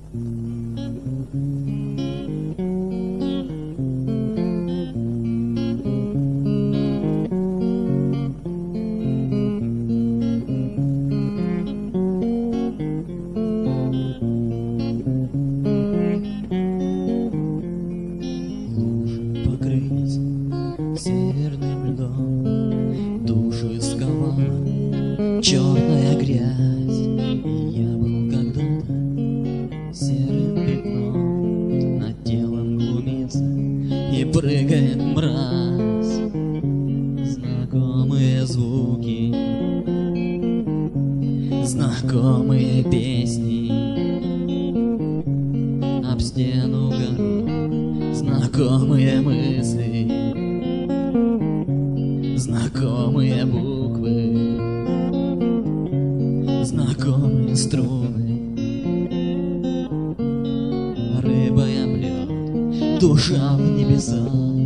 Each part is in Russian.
Северным льдом души сковала черная грязь. Я был когда-то серым пятном, над телом глумится и прыгает мразь. Знакомые звуки, знакомые песни, об стену гору знакомые мысли, знакомые буквы, знакомые струны. Рыба и облет, душа в небеса.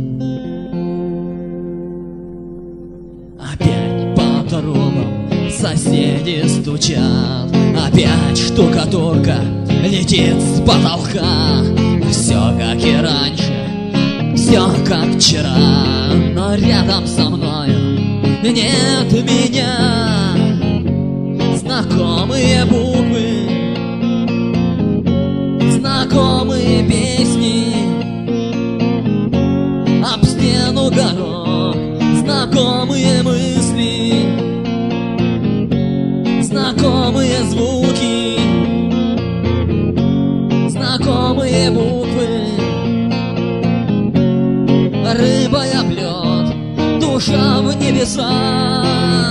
Опять по трубам соседи стучат, опять штукатурка летит с потолка. Все как и раньше, все как вчера, но рядом со мною нет меня. Знакомые буквы, знакомые песни, об стену горох знакомые мысли, знакомые звуки, знакомые буквы. Рыба и облет, душа в небеса.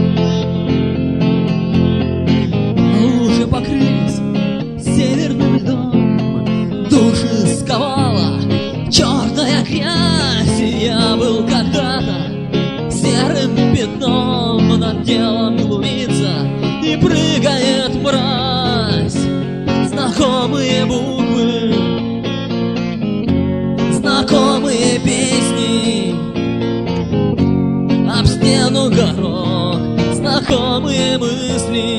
Лужи покрылись северным льдом, души сковала черная грязь. Я был когда-то серым пятном, над телом глумится и прыгает мразь. Знакомые буквы, знакомые песни, об стену горох знакомые мысли,